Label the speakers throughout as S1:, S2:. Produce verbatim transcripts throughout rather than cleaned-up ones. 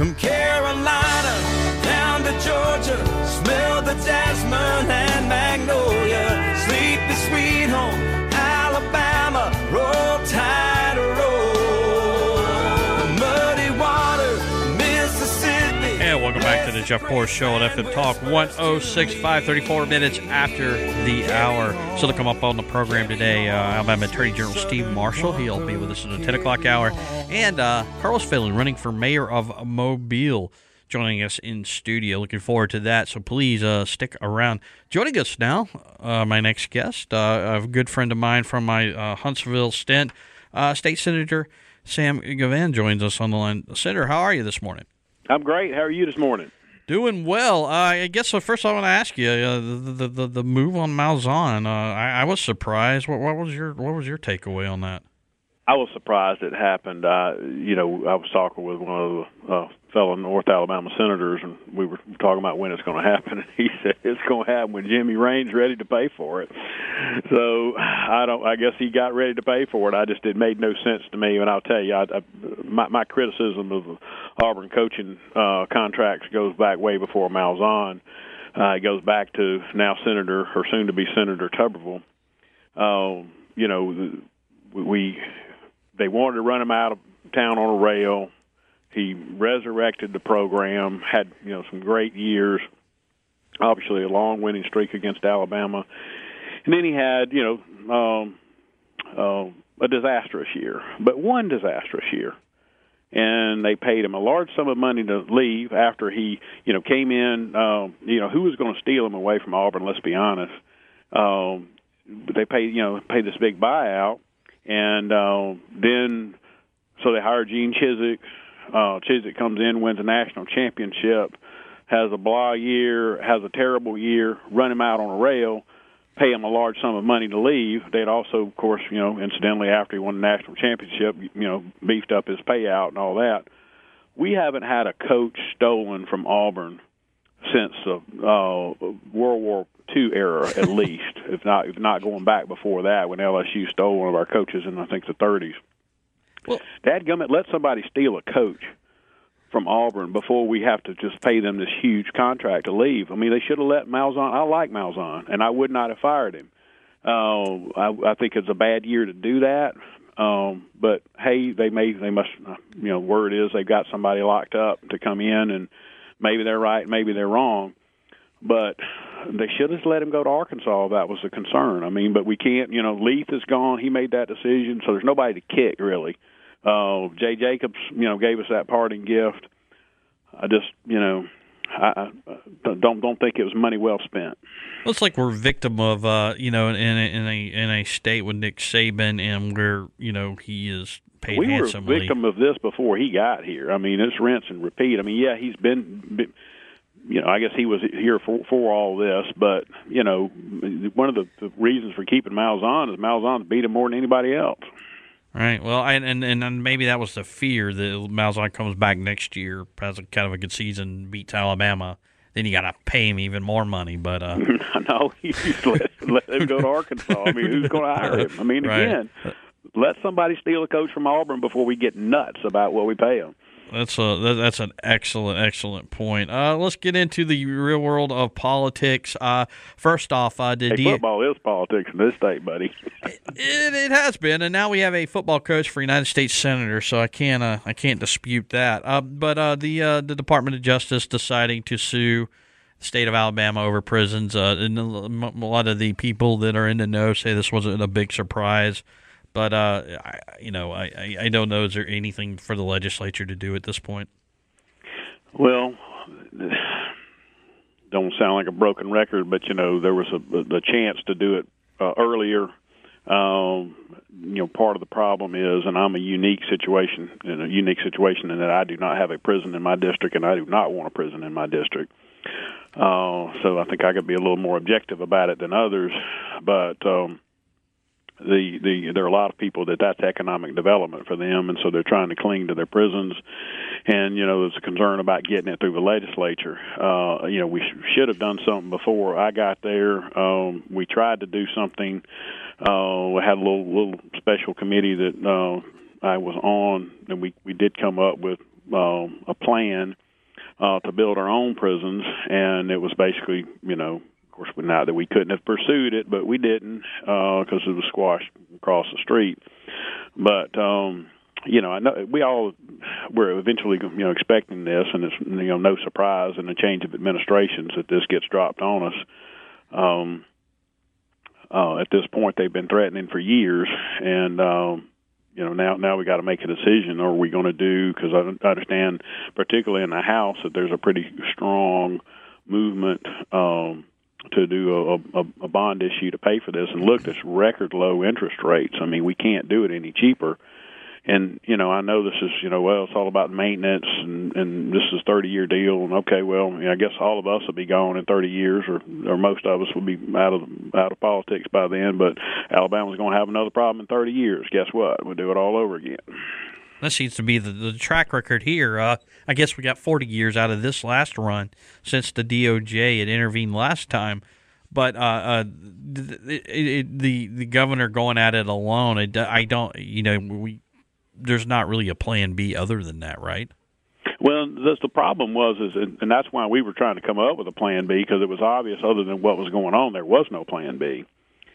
S1: From Carolina down to Georgia, smell the jasmine and magnolia. Sleepy sweet home, Alabama, roll tide, roll. Muddy water, Mississippi.
S2: And welcome back to the Jeff Porras Show on F M Talk one oh six point five, thirty-four minutes after the hour. So to come up on the program today, uh, Alabama Attorney General Steve Marshall. He'll be with us in the ten o'clock hour. And uh, Carlos Phelan, running for mayor of Mobile, joining us in studio. Looking forward to that. So please uh, stick around. Joining us now, uh, my next guest, uh, a good friend of mine from my uh, Huntsville stint, uh, State Senator Sam Gavin joins us on the line. Senator, how are you this morning?
S3: I'm great. How are you this morning?
S2: Doing well. Uh, I guess so. First, I want to ask you uh, the, the the the move on Malzahn. Uh, I, I was surprised. What, what was your what was your takeaway on that?
S3: I was surprised it happened. Uh, you know, I was talking with one of the uh, fellow North Alabama senators, and we were talking about when it's going to happen. And he said it's going to happen when Jimmy Raines ready to pay for it. So I don't. I guess he got ready to pay for it. I just it made no sense to me. And I'll tell you, I, I, my, my criticism of Auburn coaching uh, contracts goes back way before Malzahn. Uh, it goes back to now Senator or soon to be Senator Tuberville. Uh, you know, we. They wanted to run him out of town on a rail. He resurrected the program, had you know some great years, obviously a long winning streak against Alabama, and then he had you know um, uh, a disastrous year, but one disastrous year, and they paid him a large sum of money to leave after he you know came in. Um, you know who was going to steal him away from Auburn? Let's be honest. Um, but they paid you know paid this big buyout. And uh, then, so they hired Gene Chizik. Uh, Chizik comes in, wins a national championship, has a blah year, has a terrible year, run him out on a rail, pay him a large sum of money to leave. They'd also, of course, you know, incidentally, after he won the national championship, you know, beefed up his payout and all that. We haven't had a coach stolen from Auburn since the uh, World War Two era, at least, if not if not going back before that, when L S U stole one of our coaches in I think the thirties. Well, dadgummit, let somebody steal a coach from Auburn before we have to just pay them this huge contract to leave. I mean, they should have let Malzahn. I like Malzahn, and I would not have fired him. Uh, I, I think it's a bad year to do that. Um, but hey, they may they must you know word is they've got somebody locked up to come in, and maybe they're right, maybe they're wrong. But they should have let him go to Arkansas if that was the concern. I mean, but we can't, you know, Leith is gone. He made that decision, so there's nobody to kick, really. Uh, Jay Jacobs, you know, gave us that parting gift. I just, you know, I, I don't don't think it was money well spent.
S2: Well, it's like we're victim of, uh, you know, in a, in a in a state with Nick Saban, and where, you know, he is paid
S3: we
S2: handsomely.
S3: We were victim of this before he got here. I mean, it's rinse and repeat. I mean, yeah, he's been... been You know, I guess he was here for for all this, but you know, one of the, the reasons for keeping Malzahn is Malzahn beat him more than anybody else.
S2: Right. Well, and and and maybe that was the fear that Malzahn comes back next year, has a kind of a good season, beats Alabama. Then you got to pay him even more money. But uh,
S3: no, you let, let him go to Arkansas. I mean, who's going to hire him? I mean,
S2: right.
S3: Again, let somebody steal a coach from Auburn before we get nuts about what we pay him.
S2: That's a that's an excellent excellent point. Uh, let's get into the real world of politics. Uh, first off, uh, did
S3: hey, football is politics in this state, buddy.
S2: it, it has been, and now we have a football coach for United States Senator, so I can't uh, I can't dispute that. Uh, but uh, the uh, the Department of Justice deciding to sue the state of Alabama over prisons, uh, and a lot of the people that are in the know say this wasn't a big surprise. But, uh, I, you know, I, I don't know, is there anything for the legislature to do at this point?
S3: Well, don't sound like a broken record, but, you know, there was a, a chance to do it uh, earlier. Um, you know, part of the problem is, and I'm a unique situation, in a unique situation in that I do not have a prison in my district, and I do not want a prison in my district. Uh, so I think I could be a little more objective about it than others, but um, The, the there are a lot of people that that's economic development for them, and so they're trying to cling to their prisons. And, you know, there's a concern about getting it through the legislature. Uh, you know, we sh- should have done something before I got there. Um, we tried to do something. Uh, we had a little, little special committee that uh, I was on, and we, we did come up with, uh, a plan uh, to build our own prisons, and it was basically, you know, of course, not that we couldn't have pursued it, but we didn't because uh, it was squashed across the street. But um, you know, I know we all were eventually, you know, expecting this, and it's, you know, no surprise in the change of administrations that this gets dropped on us. Um, uh, at this point, they've been threatening for years, and um, you know, now now we got to make a decision. Are we going to do? Because I understand, particularly in the House, that there's a pretty strong movement um, to do a, a, a bond issue to pay for this. And look, this record low interest rates. I mean, we can't do it any cheaper. And, you know, I know this is, you know, well, it's all about maintenance, and, and this is a thirty-year deal. And, okay, well, you know, I guess all of us will be gone in thirty years, or, or most of us will be out of out of politics by then. But Alabama's going to have another problem in thirty years. Guess what? We'll do it all over again.
S2: That seems to be the, the track record here. Uh, I guess we got forty years out of this last run since the D O J had intervened last time. But uh, uh, the, it, the the governor going at it alone, it, I don't, you know, we. There's not really a plan B other than that, right?
S3: Well, that's the problem was, is, and that's why we were trying to come up with a plan B, because it was obvious, other than what was going on, there was no plan B,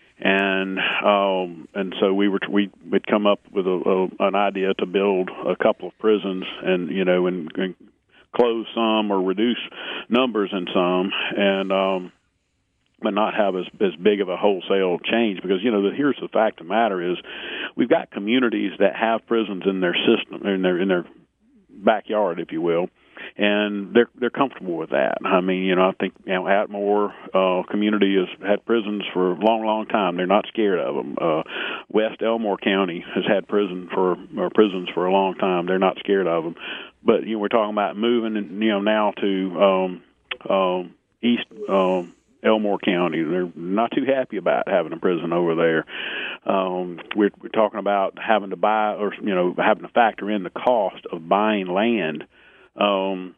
S3: and um, and so we were we would come up with a, a, an idea to build a couple of prisons, and you know, and, and close some or reduce numbers in some, and um, but not have as, as big of a wholesale change, because, you know, the, here's the fact of the matter is we've got communities that have prisons in their system, in their in their backyard, if you will, and they're they're comfortable with that. I mean, you know, I think, you know, Atmore uh, community has had prisons for a long, long time. They're not scared of them. Uh, West Elmore County has had prison for or prisons for a long time. They're not scared of them. But, you know, we're talking about moving, you know, now to um, um, East um, Elmore County. They're not too happy about having a prison over there. Um, we're, we're talking about having to buy, or, you know, having to factor in the cost of buying land, um,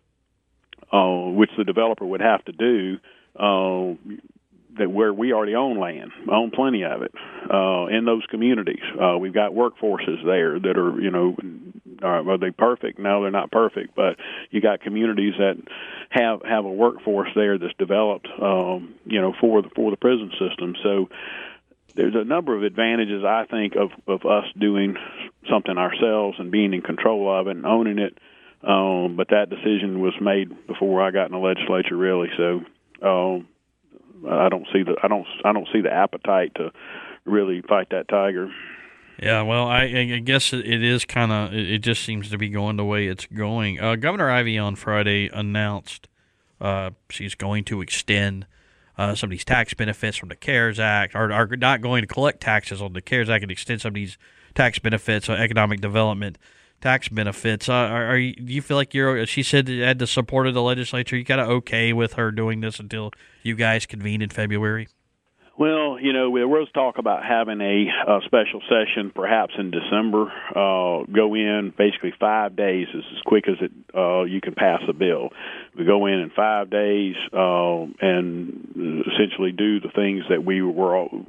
S3: uh, which the developer would have to do, uh, that where we already own land, own plenty of it, uh, in those communities. Uh, we've got workforces there that are, you know, are, are they perfect? No, they're not perfect, but you got communities that have have a workforce there that's developed, um, you know, for the for the prison system. So there's a number of advantages, I think, of, of us doing something ourselves and being in control of it and owning it. Um, but that decision was made before I got in the legislature, really. So um, I don't see the I don't I don't see the appetite to really fight that tiger.
S2: Yeah, well, I, I guess it is kind of, it just seems to be going the way it's going. Uh, Governor Ivey on Friday announced uh, she's going to extend uh, some of these tax benefits from the CARES Act, or are not going to collect taxes on the CARES Act and extend some of these tax benefits, uh, economic development tax benefits. Uh, are, are you, do you feel like you're, she said you had the support of the legislature, you kind of okay with her doing this until you guys convene in February?
S3: Well, you know, there was talk about having a, a special session perhaps in December, uh, go in basically five days is as quick as it uh, you can pass a bill. We go in in five days uh, and essentially do the things that we were all,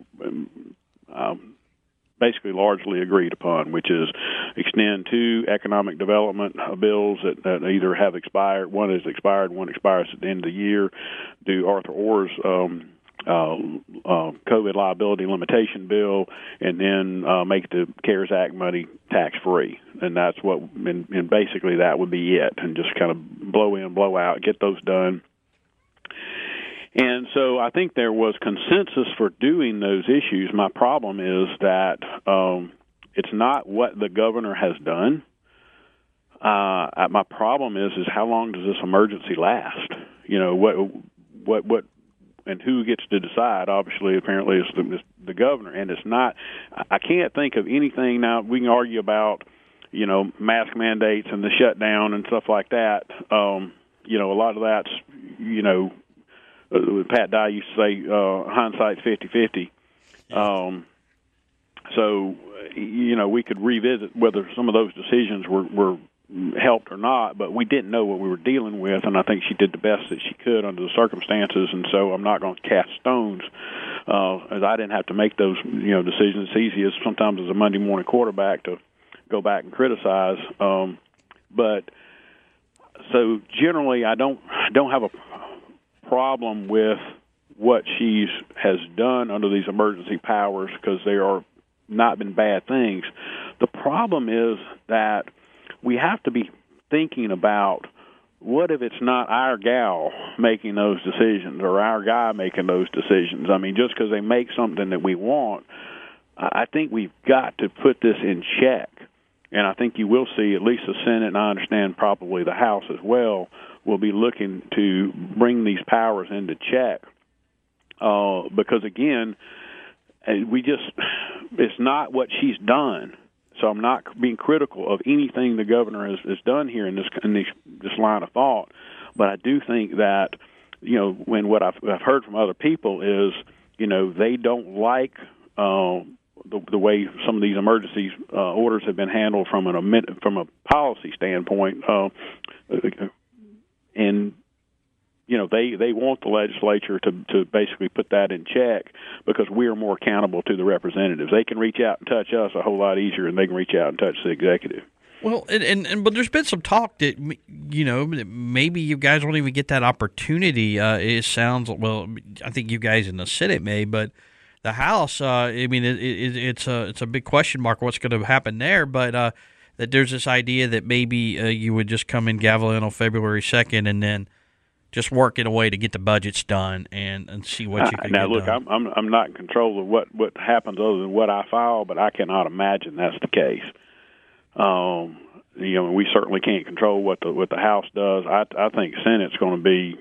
S3: um, basically largely agreed upon, which is extend two economic development bills that, that either have expired. One is expired, one expires at the end of the year. Do Arthur Orr's um Uh, uh, COVID liability limitation bill, and then uh, make the CARES Act money tax-free. And that's what, and, and basically that would be it, and just kind of blow in, blow out, get those done. And so I think there was consensus for doing those issues. My problem is that um, it's not what the governor has done. Uh, my problem is, is how long does this emergency last? You know, what, what, what, and who gets to decide, obviously, apparently, is the, is the governor. And it's not, I can't think of anything. Now, we can argue about, you know, mask mandates and the shutdown and stuff like that. Um, you know, a lot of that's, you know, uh, Pat Dye used to say, uh, hindsight's fifty-fifty. Um, so, you know, we could revisit whether some of those decisions were, were helped or not, but we didn't know what we were dealing with, and I think she did the best that she could under the circumstances, and so I'm not going to cast stones, uh, as I didn't have to make those, you know, decisions. It's easy as sometimes as a Monday morning quarterback to go back and criticize, um, but so generally, I don't don't have a problem with what she has done under these emergency powers because they are not been bad things. The problem is that we have to be thinking about what if it's not our gal making those decisions or our guy making those decisions. I mean, just because they make something that we want, I think we've got to put this in check. And I think you will see at least the Senate, and I understand probably the House as well, will be looking to bring these powers into check. Uh, because, again, we just it's not what she's done. So I'm not being critical of anything the governor has, has done here in this in this, this line of thought. But I do think that, you know, when what I've, I've heard from other people is, you know, they don't like uh, the, the way some of these emergency uh, orders have been handled from an from a policy standpoint, uh, and you know they, they want the legislature to to basically put that in check because we are more accountable to the representatives. They can reach out and touch us a whole lot easier than they can reach out and touch the executive.
S2: Well, and, and, and but there's been some talk that, you know, maybe you guys won't even get that opportunity. Uh, it sounds, well, I think you guys in the Senate may, but the House, uh, I mean, it, it, it's a it's a big question mark what's going to happen there. But uh, that there's this idea that maybe uh, you would just come in, gavel in on February second, and then just work in a way to get the budgets done and, and see what you can
S3: now,
S2: get
S3: look,
S2: done.
S3: I'm, I'm I'm not in control of what, what happens other than what I file, but I cannot imagine that's the case. Um, you know, we certainly can't control what the what the House does. I I think Senate's going to be.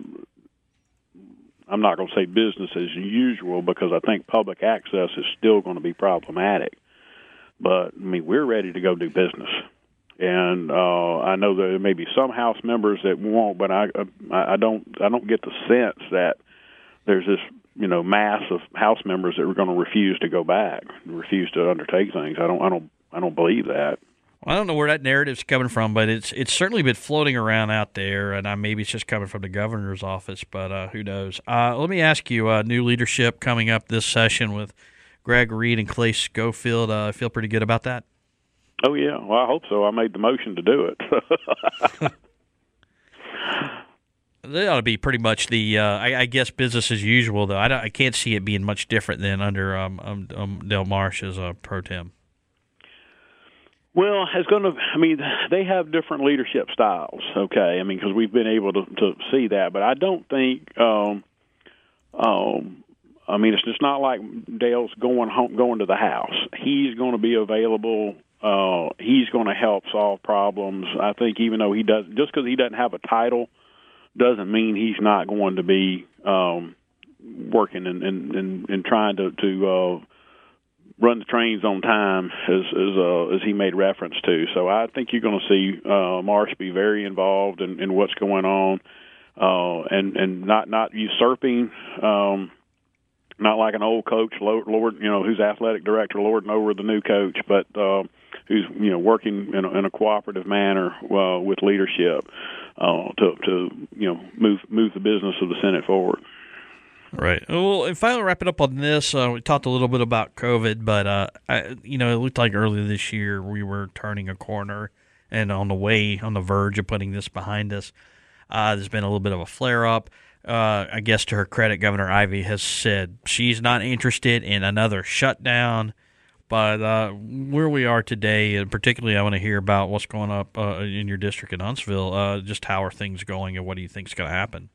S3: I'm not going to say business as usual because I think public access is still going to be problematic. But I mean, we're ready to go do business. And uh, I know there may be some House members that won't, but I, I don't I don't get the sense that there's this you know mass of House members that are going to refuse to go back, refuse to undertake things. I don't I don't I don't believe that.
S2: Well, I don't know where that narrative's coming from, but it's it's certainly been floating around out there, and uh, maybe it's just coming from the governor's office, but uh, who knows? Uh, let me ask you: uh, new leadership coming up this session with Greg Reed and Clay Schofield. Uh, feel pretty good about that?
S3: Oh, yeah. Well, I hope so. I made the motion to do it.
S2: They ought to be pretty much the, uh, I, I guess, business as usual, though. I, don't, I can't see it being much different than under um, um, um, Del Marsh as a pro tem.
S3: Well, it's going to, I mean, they have different leadership styles, okay? I mean, because we've been able to, to see that. But I don't think, um, um, I mean, it's just not like Dale's going home, going to the House. He's going to be available. Uh, he's going to help solve problems. I think even though he does, just because he doesn't have a title doesn't mean he's not going to be um, working and, and, and, and trying to, to uh, run the trains on time, as as, uh, as he made reference to. So I think you're going to see uh, Marsh be very involved in, in what's going on, uh, and and not not usurping. Um, Not like an old coach, Lord, you know, who's athletic director, lording over the new coach, but uh, who's you know working in a, in a cooperative manner uh, with leadership uh, to to you know move move the business of the Senate forward.
S2: Right. Well, and finally, wrapping up on this, uh, we talked a little bit about COVID, but uh, I, you know, it looked like earlier this year we were turning a corner and on the way, on the verge of putting this behind us. Uh, there's been a little bit of a flare up. Uh, I guess to her credit, Governor Ivey has said she's not interested in another shutdown. But uh, where we are today, and particularly I want to hear about what's going up uh, in your district in Huntsville, uh, just how are things going and what do you think is going to happen?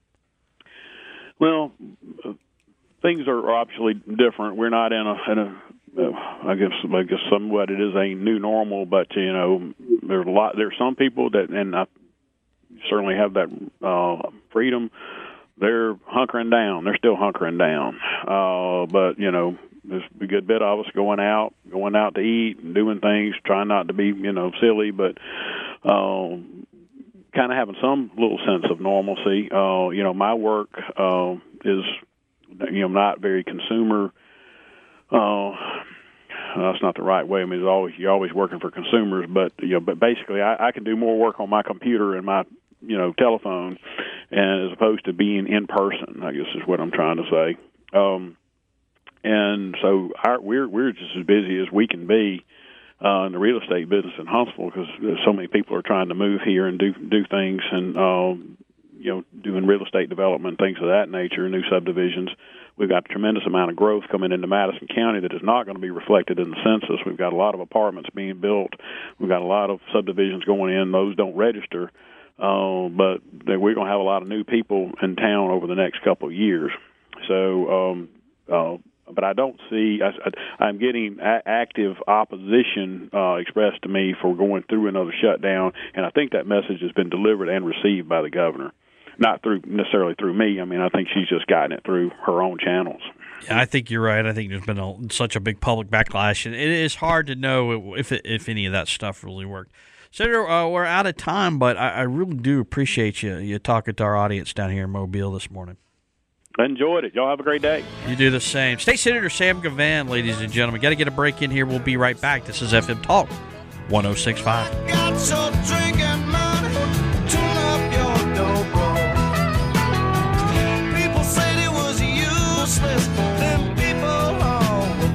S3: Well, uh, things are obviously different. We're not in a, in a uh, I guess, I guess somewhat it is a new normal, but, you know, there's a lot, there's some people that, and I certainly have that uh, freedom, they're hunkering down. They're still hunkering down. Uh, but, you know, there's a good bit of us going out, going out to eat and doing things, trying not to be, you know, silly, but uh, kind of having some little sense of normalcy. Uh, you know, my work uh, is, you know, not very consumer. Uh, that's not the right way. I mean, it's always, you're always working for consumers, but, you know, but basically I, I can do more work on my computer and my, you know, telephone, and as opposed to being in person, I guess is what I'm trying to say. Um, and so our, we're we're just as busy as we can be. uh, in the real estate business in Huntsville because so many people are trying to move here and do do things and um, you know doing real estate development, things of that nature, new subdivisions. We've got a tremendous amount of growth coming into Madison County that is not going to be reflected in the census. We've got a lot of apartments being built. We've got a lot of subdivisions going in. Those don't register, uh, but we're going to have a lot of new people in town over the next couple of years. So. Um, uh, But I don't see. I, I, I'm getting a- active opposition uh, expressed to me for going through another shutdown, and I think that message has been delivered and received by the governor, not through necessarily through me. I mean, I think she's just gotten it through her own channels.
S2: Yeah, I think you're right. I think there's been a, such a big public backlash, and it is hard to know if it, if any of that stuff really worked. Senator, uh, we're out of time, but I, I really do appreciate you you talking to our audience down here in Mobile this morning.
S3: I enjoyed it. Y'all have a great day.
S2: You do the same. State Senator Sam Govan, ladies and gentlemen. Got to get a break in here. We'll be right back. This is F M Talk one oh six point five.
S1: Got your drinking money, tune up your dobro. People said it was useless, then people all were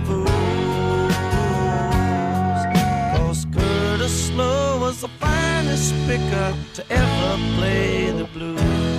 S1: fools. 'Cause Curtis Slow was the finest picker to ever play the blues.